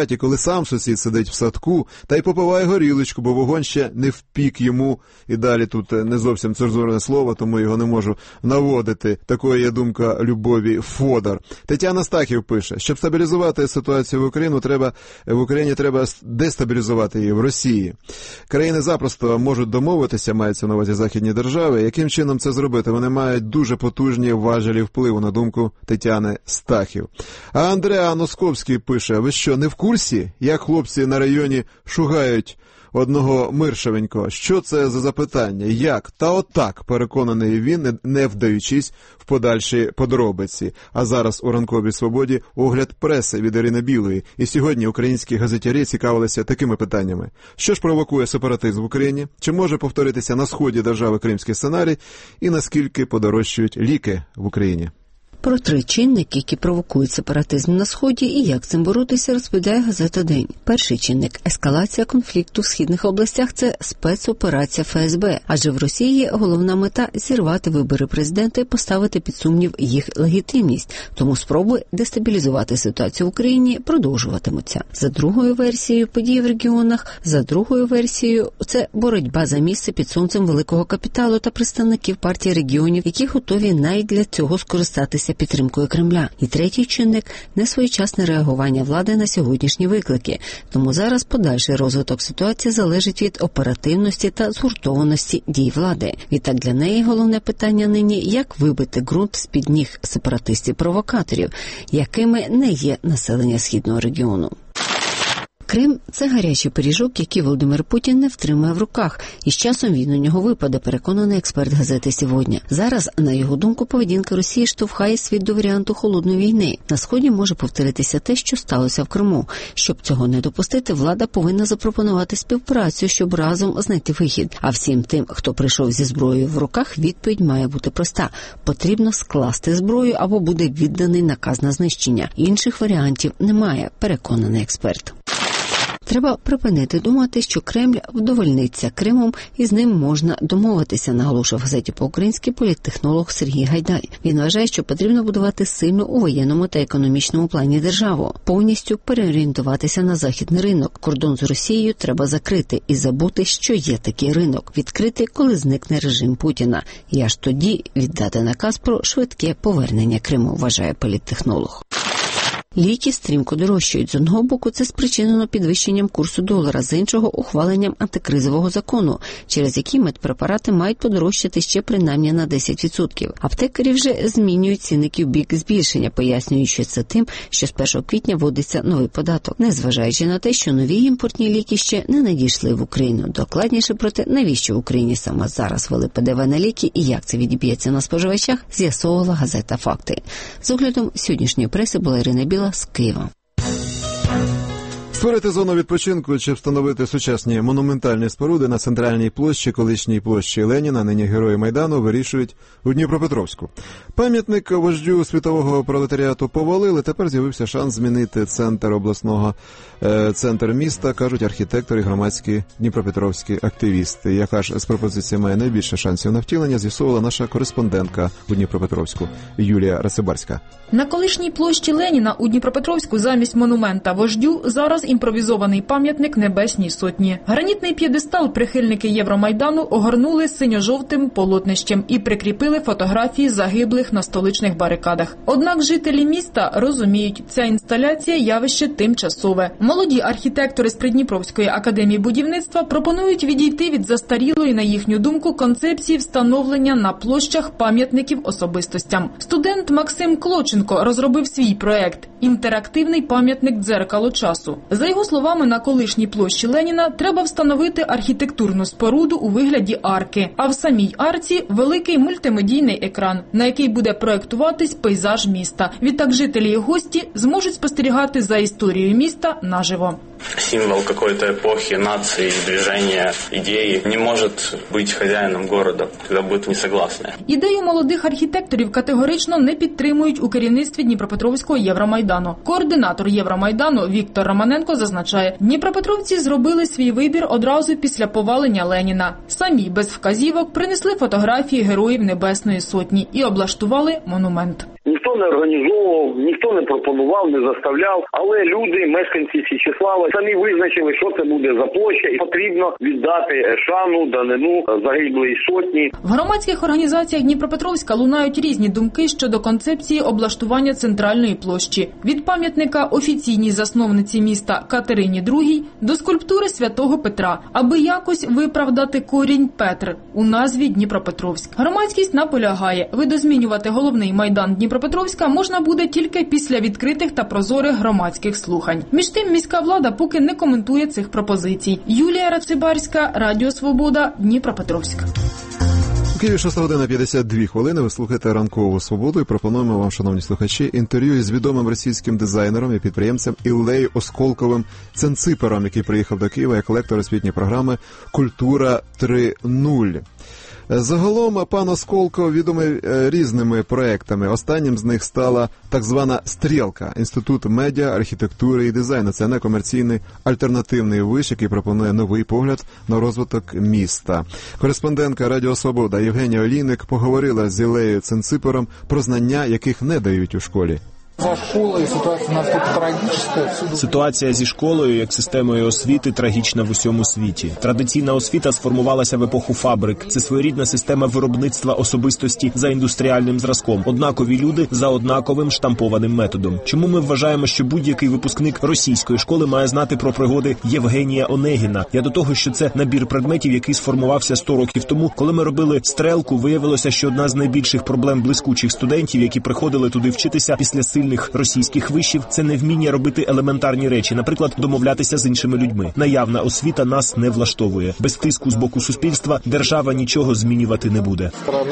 хаті, коли сам сусід сидить в садку та й попиває горілочку, бо вогонь ще не впік йому. І далі тут не зовсім цензурне слово, тому його не можу наводити. Такою є думка Любові Фодор. Тетяна Стахів пише, щоб стабілізувати ситуацію в Україні, треба в Україні треба дестабілізувати її в Росії. Країни запросто можуть домовитися, мається на увазі західні держави. Яким чином це зробити? Вони мають дуже потужні важелі впливу, на думку Тетяни Стахів. А Андреа Носковський пише, ви що, не в курсі, як хлопці на районі шугають одного миршевенького? Що це за запитання? Як? Та отак, переконаний він, не вдаючись в подальші подробиці. А зараз у ранковій свободі огляд преси від Ірини Білої. І сьогодні українські газетярі цікавилися такими питаннями. Що ж провокує сепаратизм в Україні? Чи може повторитися на сході держави кримський сценарій? І наскільки подорожчають ліки в Україні? Про три чинники, які провокують сепаратизм на Сході і як цим боротися, розповідає газета «День». Перший чинник – ескалація конфлікту в східних областях – це спецоперація Еф Ес Бе. Адже в Росії головна мета – зірвати вибори президента і поставити під сумнів їх легітимність. Тому спроби дестабілізувати ситуацію в Україні продовжуватимуться. За другою версією події в регіонах, за другою версією – це боротьба за місце під сонцем великого капіталу та представників партії регіонів, які готові навіть для цього скористатися підтримкою Кремля. І третій чинник – несвоєчасне реагування влади на сьогоднішні виклики. Тому зараз подальший розвиток ситуації залежить від оперативності та згуртованості дій влади. Відтак для неї головне питання нині – як вибити ґрунт з-під ніг сепаратистів-провокаторів, якими не є населення Східного регіону. Крим – це гарячий пиріжок, який Володимир Путін не втримує в руках, і з часом він у нього випаде, переконаний експерт газети «Сьогодні». Зараз, на його думку, поведінка Росії штовхає світ до варіанту холодної війни. На Сході може повторитися те, що сталося в Криму. Щоб цього не допустити, влада повинна запропонувати співпрацю, щоб разом знайти вихід. А всім тим, хто прийшов зі зброєю в руках, відповідь має бути проста. Потрібно скласти зброю або буде відданий наказ на знищення. Інших варіантів немає, переконаний експерт. Треба припинити думати, що Кремль вдовольниться Кримом і з ним можна домовитися, наголошував в газеті по-українськи політтехнолог Сергій Гайдай. Він вважає, що потрібно будувати сильну у воєнному та економічному плані державу, повністю переорієнтуватися на західний ринок. Кордон з Росією треба закрити і забути, що є такий ринок. Відкрити, коли зникне режим Путіна. І аж тоді віддати наказ про швидке повернення Криму, вважає політтехнолог. Ліки стрімко дорожчають. З одного боку, це спричинено підвищенням курсу долара, з іншого – ухваленням антикризового закону, через який медпрепарати мають подорожчати ще принаймні на десять відсотків. Аптекарі вже змінюють цінники в бік збільшення, пояснюючи це тим, що з першого квітня вводиться новий податок, незважаючи на те, що нові імпортні ліки ще не надійшли в Україну. Докладніше про те, навіщо в Україні саме зараз ввели Пе Де Ве на ліки і як це відіб'ється на споживачах, з'ясовувала газета «Факти». З оглядом сьогоднішньої преси була Ірина Біла з Києва. Створити зону відпочинку чи встановити сучасні монументальні споруди на центральній площі, колишній площі Леніна, нині Герої Майдану, вирішують у Дніпропетровську. Пам'ятник вождю світового пролетаріату повалили, тепер з'явився шанс змінити центр обласного, е, центр міста, кажуть архітектори і громадські дніпропетровські активісти. Яка ж з пропозиції має найбільше шансів на втілення, з'ясовувала наша кореспондентка у Дніпропетровську Юлія Рацибарська. На колишній площі Леніна у Дніпропетровську замість монумента вождю зараз імпровізований пам'ятник Небесній Сотні. Гранітний п'єдестал прихильники Євромайдану огорнули синьо-жовтим полотнищем і прикріпили фотографії загиблих на столичних барикадах. Однак жителі міста розуміють, ця інсталяція – явище тимчасове. Молоді архітектори з Придніпровської академії будівництва пропонують відійти від застарілої, на їхню думку, концепції встановлення на площах пам'ятників особистостям. Студент Максим Клоченко розробив свій проект – інтерактивний пам'ятник «Дзеркало часу». За його словами, на колишній площі Леніна треба встановити архітектурну споруду у вигляді арки, а в самій арці – великий мультимедійний екран, на який буде проєктуватись пейзаж міста. Відтак жителі і гості зможуть спостерігати за історією міста наживо. Символ какой-то эпохи, нации, движения, идеи не может быть хозяином города, когда будет несогласны. Ідею молодих архітекторів категорично не підтримують у керівництві Дніпропетровського Євромайдану. Координатор Євромайдану Віктор Романенко зазначає, дніпропетровці зробили свій вибір одразу після повалення Леніна. Самі без вказівок принесли фотографії Героїв Небесної Сотні і облаштували монумент. Ніхто ніхто не організовував, ніхто не пропонував, не заставляв, але люди, мешканці Січеслава, самі визначили, що це буде за площа, і потрібно віддати шану, данину загиблої сотні. В громадських організаціях Дніпропетровська лунають різні думки щодо концепції облаштування центральної площі. Від пам'ятника офіційній засновниці міста Катерині другій до скульптури Святого Петра, аби якось виправдати корінь Петр у назві Дніпропетровськ. Громадськість наполягає, видозмінювати головний майдан Дніпропетровська можна буде тільки після відкритих та прозорих громадських слухань. Між тим, міська влада поки не коментує цих пропозицій. Юлія Рацибарська, Радіо Свобода, Дніпропетровськ. У Києві шоста година п'ятдесят дві хвилини. Ви слухаєте «Ранкову свободу» і пропонуємо вам, шановні слухачі, інтерв'ю із відомим російським дизайнером і підприємцем Іллею Осколковим Ценципером, який приїхав до Києва як лектор освітньої програми «Культура три нуль». Загалом пан Осколков відомий різними проектами. Останнім з них стала так звана «Стрілка» – Інститут медіа, архітектури і дизайну. Це некомерційний альтернативний виш, який пропонує новий погляд на розвиток міста. Кореспондентка Радіо Свобода Євгенія Олійник поговорила з Іллею Ценципером про знання, яких не дають у школі. За школою ситуація настільки трагічна. Ситуація зі школою як системою освіти трагічна в усьому світі. Традиційна освіта сформувалася в епоху фабрик. Це своєрідна система виробництва особистості за індустріальним зразком. Однакові люди за однаковим штампованим методом. Чому ми вважаємо, що будь-який випускник російської школи має знати про пригоди Євгенія Онегіна? Я до того, що це набір предметів, який сформувався сто років тому. Коли ми робили «Стрелку», виявилося, що одна з найбільших проблем блискучих студентів, які приходили туди вчитися після сильних російських вишів, це невміння робити елементарні речі, наприклад, домовлятися з іншими людьми. Наявна освіта нас не влаштовує. Без тиску з боку суспільства держава нічого змінювати не буде.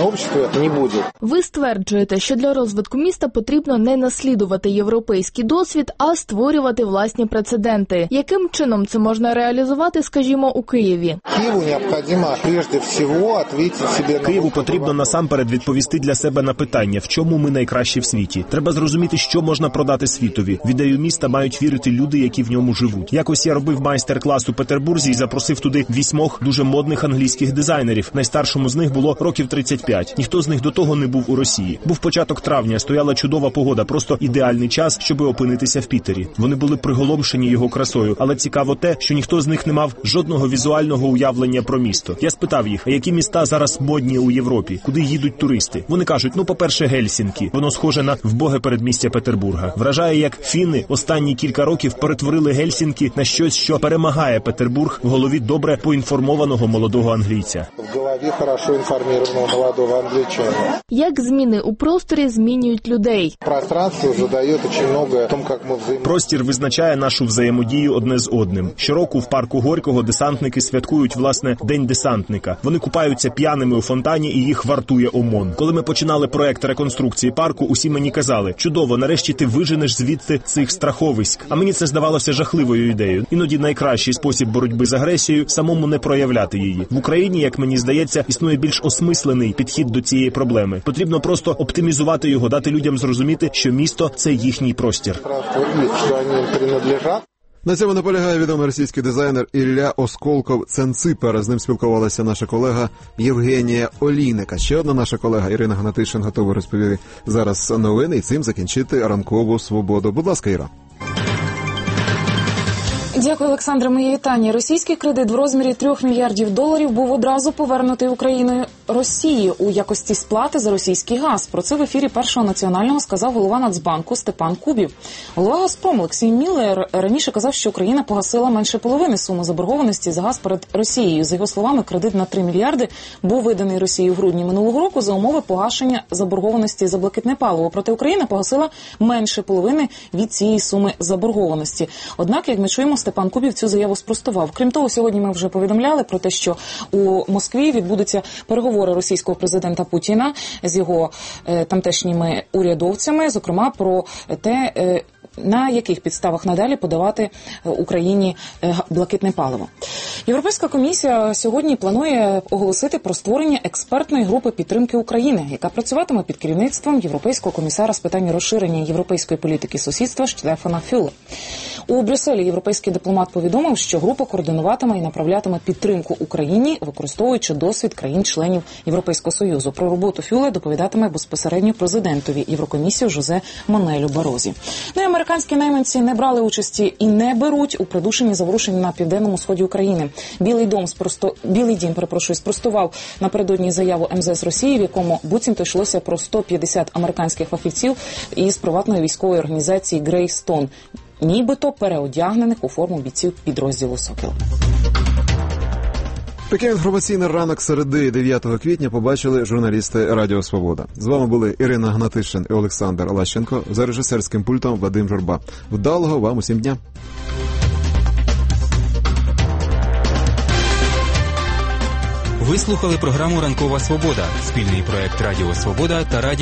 Не буде. Ви стверджуєте, що для розвитку міста потрібно не наслідувати європейський досвід, а створювати власні прецеденти. Яким чином це можна реалізувати, скажімо, у Києві? Києву необхідно, прежде всього, відповісти собі на... Києву потрібно насамперед відповісти для себе на питання, в чому ми найкращі в світі. Треба зрозуміти, що можна продати світові. В ідею міста мають вірити люди, які в ньому живуть. Якось я робив майстер-клас у Петербурзі і запросив туди вісьмох дуже модних англійських дизайнерів. Найстаршому з них було років тридцять п'ять. Ніхто з них до того не був у Росії. Був початок травня, стояла чудова погода, просто ідеальний час, щоб опинитися в Пітері. Вони були приголомшені його красою, але цікаво те, що ніхто з них не мав жодного візуального уявлення про місто. Я спитав їх, а які міста зараз модні у Європі? Куди їдуть туристи? Вони кажуть, ну, по-перше, Гельсінкі. Воно схоже на вбоге передмістя Петербурга. Вражає, як фіни останні кілька років перетворили Гельсінкі на щось, що перемагає Петербург в голові добре поінформованого молодого англійця. В голові хорошо інформованого молодого англійчанина. Як зміни у просторі змінюють людей? Пространство задає дуже багато в тому, як ми взаємодіємо. Простір визначає нашу взаємодію одне з одним. Щороку в парку Горького десантники святкують, власне, День десантника. Вони купаються п'яними у фонтані і їх вартує ОМОН. Коли ми починали проект реконструкції парку, усі мені казали, чудово, нарешті ти виженеш звідти цих страховиськ. А мені це здавалося жахливою ідеєю. Іноді найкращий спосіб боротьби з агресією – самому не проявляти її. В Україні, як мені здається, існує більш осмислений підхід до цієї проблеми. Потрібно просто оптимізувати його, дати людям зрозуміти, що місто – це їхній простір. На цьому наполягає відомий російський дизайнер Ілля Осколков Ценципер. З ним спілкувалася наша колега Євгенія Олійника. Ще одна наша колега Ірина Гнатишин готова розповісти зараз новини і цим закінчити ранкову свободу. Будь ласка, Іра. Дякую, Олександре. Мої вітання. Російський кредит в розмірі трьох мільярдів доларів був одразу повернутий Україною Росії у якості сплати за російський газ. Про це в ефірі Першого національного сказав голова Нацбанку Степан Кубів. Голова Газпрому Олексій Міллер раніше казав, що Україна погасила менше половини суми заборгованості за газ перед Росією. За його словами, кредит на три мільярди був виданий Росією в грудні минулого року за умови погашення заборгованості за блакитне паливо. Проте Україна погасила менше половини від цієї суми заборгованості. Однак, як ми чуємо, Степан Кубів цю заяву спростував. Крім того, сьогодні ми вже повідомляли про те, що у Москві відбудуться переговори російського президента Путіна з його е, тамтешніми урядовцями, зокрема про те, е, на яких підставах надалі подавати Україні блакитне паливо. Європейська комісія сьогодні планує оголосити про створення експертної групи підтримки України, яка працюватиме під керівництвом європейського комісара з питань розширення європейської політики сусідства Штефана Фюле. У Брюсселі європейський дипломат повідомив, що група координуватиме і направлятиме підтримку Україні, використовуючи досвід країн-членів Європейського Союзу. Про роботу Фюле доповідатиме безпосередньо президентові Єврокомісії Жозе Мануелю Барозі. Ну і американські найманці не брали участі і не беруть у придушенні заворушень на південному сході України. Білий дом спросто... Білий дім, перепрошую, спростував напередодні заяву ем зе ес Росії, в якому буцімто йшлося про сто п'ятдесят американських фахівців із приватної військової організації Грейстон, нібито переодягнених у форму бійців підрозділу «Сокіл». Такий інформаційний ранок середи дев'ятого квітня побачили журналісти Радіо Свобода. З вами були Ірина Гнатишин і Олександр Лащенко, за режисерським пультом Вадим Журба. Вдалого вам усім дня! Ви слухали програму «Ранкова Свобода» – спільний проект Радіо Свобода та Радіо